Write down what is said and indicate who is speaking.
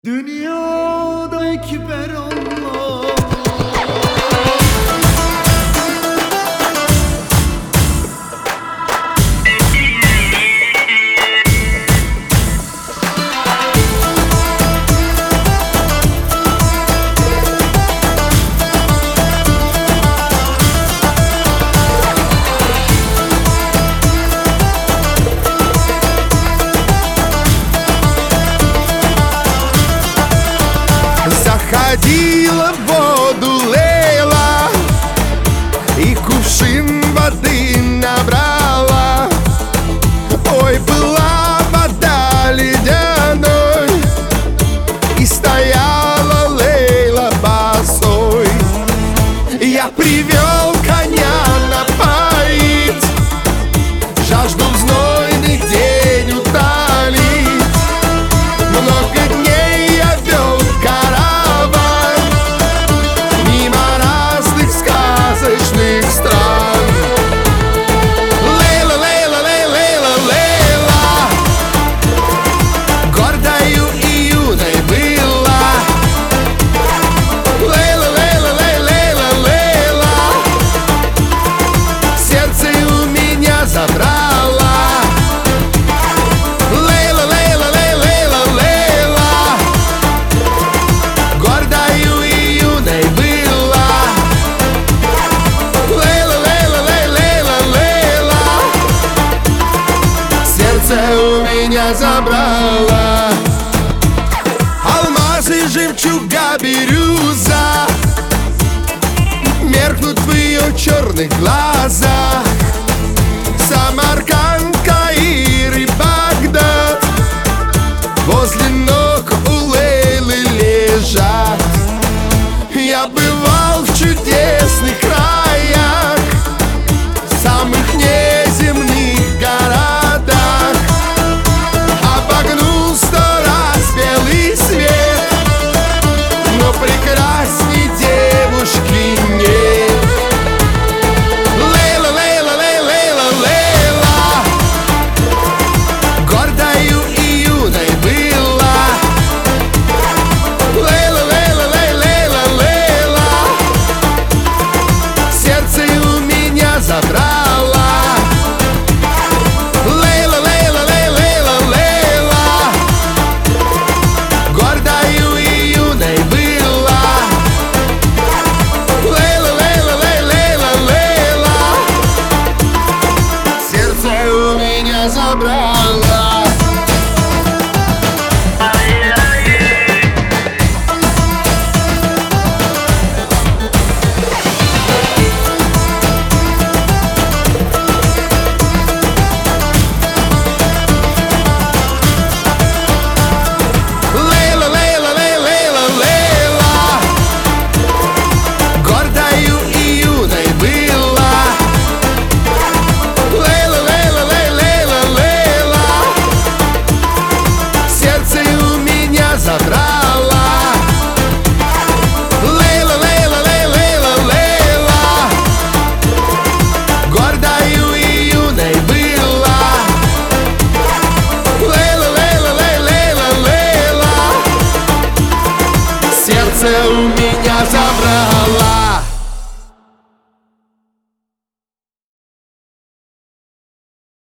Speaker 1: Dünyada ekber Allah.
Speaker 2: Заходила в воду Лейла и кувшин воды набрала. Ой, была вода ледяной, и стояла Лейла босой. Я привел коня напоить, жажду в знойный день утолить. Много дней я вел караван мимо разных сказочных стран. Лейла, Лейла, Лейла, Лейла, Лейла, гордою и юной была. Лейла, Лейла, Лейла, Лейла, Лейла, сердце у меня забрала. Лейла, Лейла, Лейла, Лейла, Лейла, гордою и юной была. Лейла, Лейла, Лейла, Лейла, Лейла, сердце у меня забрала. Алмазы, жемчуга, бирюза меркнут в ее черных глазах.